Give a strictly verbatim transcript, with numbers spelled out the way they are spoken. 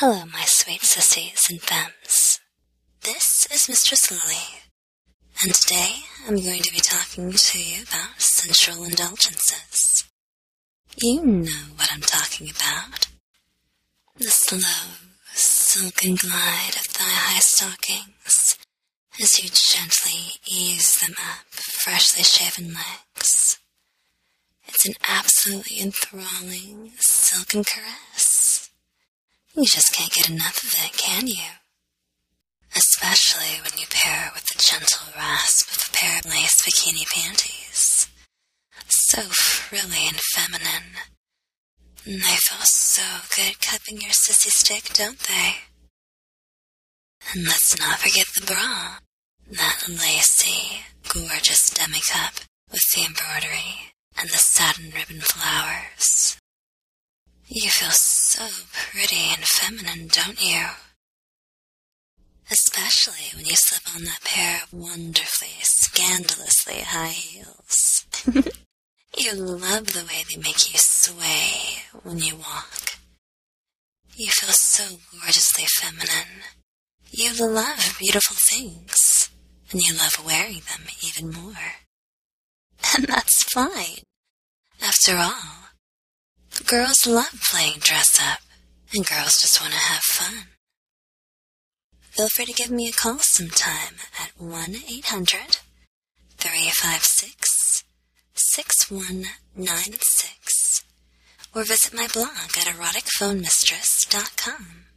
Hello, my sweet sissies and femmes. This is Mistress Lily, and today I'm going to be talking to you about sensual indulgences. You know what I'm talking about. The slow, silken glide of thigh-high stockings as you gently ease them up freshly shaven legs. It's an absolutely enthralling, silken caress. You just can't get enough of it, can you? Especially when you pair it with the gentle rasp of a pair of lace bikini panties. So frilly and feminine. And they feel so good cupping your sissy stick, don't they? And let's not forget the bra. That lacy, gorgeous demi-cup with the embroidery and the satin ribbon flowers. You feel so pretty and feminine, don't you? Especially when you slip on that pair of wonderfully, scandalously high heels. You love the way they make you sway when you walk. You feel so gorgeously feminine. You love beautiful things, and you love wearing them even more. And that's fine. After all, girls love playing dress-up, and girls just want to have fun. Feel free to give me a call sometime at one eight hundred, three five six, six one nine six or visit my blog at erotic phone mistress dot com.